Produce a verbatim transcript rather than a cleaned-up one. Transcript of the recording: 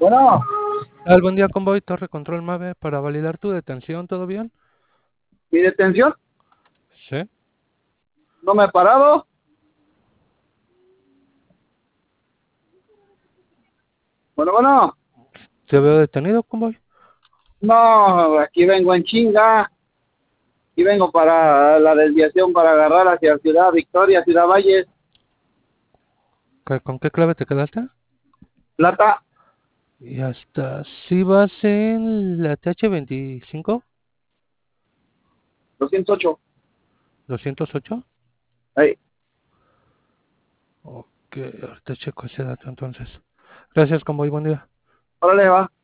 Bueno, Al buen día, convoy, Torre Control Mave, para validar tu detención, ¿todo bien? mi detención Sí. no me ha parado. Bueno, bueno, ¿Te veo detenido, convoy? no, aquí vengo en chinga. Aquí vengo para la desviación para agarrar hacia Ciudad Victoria, Ciudad Valles, ¿Qué- ¿Con qué clave te quedaste? Plata, Y hasta si vas en la T H veinticinco, doscientos ocho. doscientos ocho. Ahí, Ok, ahorita checo ese dato entonces. Gracias, convoy, buen día. órale, va.